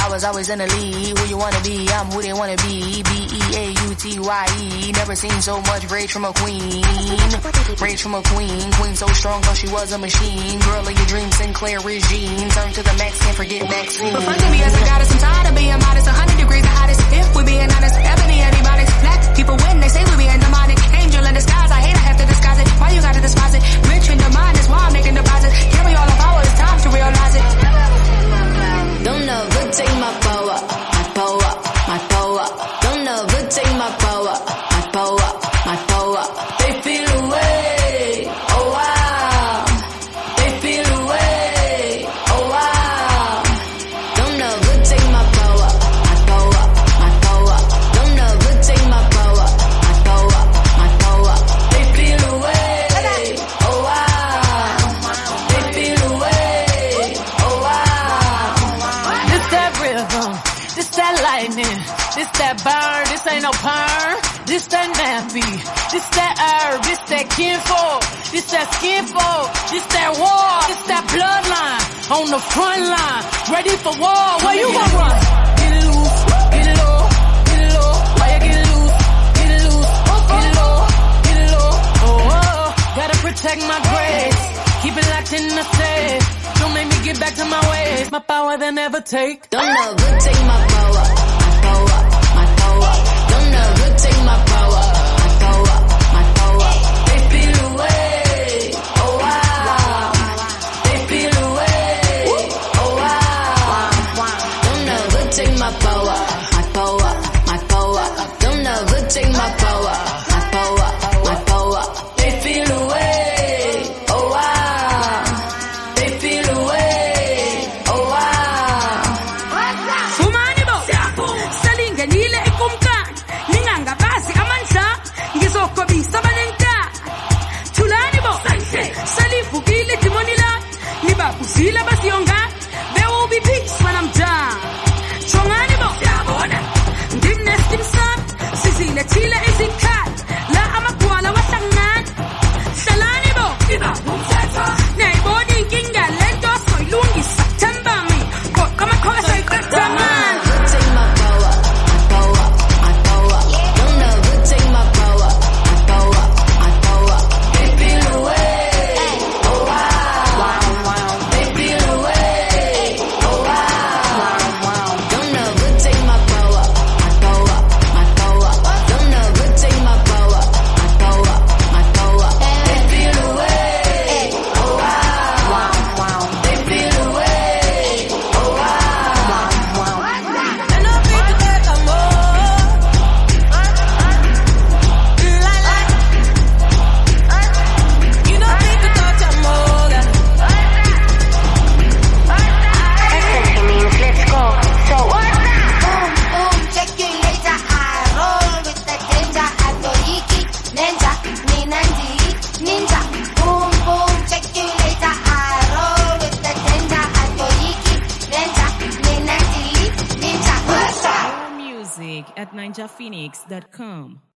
was always in the lead. Who you wanna be? I'm who they wanna be. B-E-A-U-T-Y-E. Never seen so much rage from a queen. Rage from a queen. Queen so strong, thought she was a machine. Girl of your dreams, Sinclair Regine. Turn to the max, can't forget Maxine. Refer to me as a goddess, I'm tired of being modest. 100 degrees the hottest. If we're being honest, ebony antibiotics. Black people win, they say we being demonic. Angel in disguise, I hate I have to disguise it. Why you gotta despise it? Rich in the mind is why I'm making deposits. Carry all the power, it's time to realize it. Don't ever take my power, my power, my power. Don't ever take my power, my power, my power. They feel away, oh wow. They feel away, oh wow. Don't ever take my power, my power, my power. Don't ever take my power, my power, my power. They feel away, oh wow. They feel away, oh wow. This that rhythm, this that lightning, this that burn, this ain't no perm. This that nappy, this that herb, this that kinfolk, this that skinfolk, this that war, this that bloodline on the front line, ready for war. Where you gonna run? Get it loose, get it low, get it low. Why you get it loose, get it loose, get it low, get it low. Oh, oh, gotta protect my grace, keep it locked in the safe. Don't make me get back to my ways, my power they never take. Don't ever take my power, my power, my power. Don't ever take my power, my power, my power. They feel away, oh wow. They feel away, oh wow. Don't ever take my power, my power, my power. Don't ever take my power, my power, my power. They feel away, oh wow. They feel away, oh wow. Sumani bo, salinganile ikumkani. Ningangabazi amandla, ngizokobisa abanenka. Thulani bo, salivukile dimoni la. Nibabuzile basiyonga, there will be peace when I'm done. Chongani bo, ngimnestim sam, sizile thile izikhali. La amagwala wahlangana. Hlalani bo, nayibona inkinga lento soyilungisa. Themba mi, goqa amakhola soyiqeda man. Take my power, my power, my power. Don't ever take my power, my power, my power. They feel away, oh wow. They feel away, oh wow. Don't ever take my power, my power, my power. Don't ever take my power, my power, my power. They feel away, oh wow. They feel away, oh wow. And I'll be the back of more. You know, people touch a more. Essence means let's go. So what? Boom, boom, check you later. I roll with the danger. Atoiki, ninja, ninandi, ninja. Boom, boom, check you later. I roll with the danger. Atoiki, ninja, ninandi, ninja. What's up? More music at ninjaphoenix.com.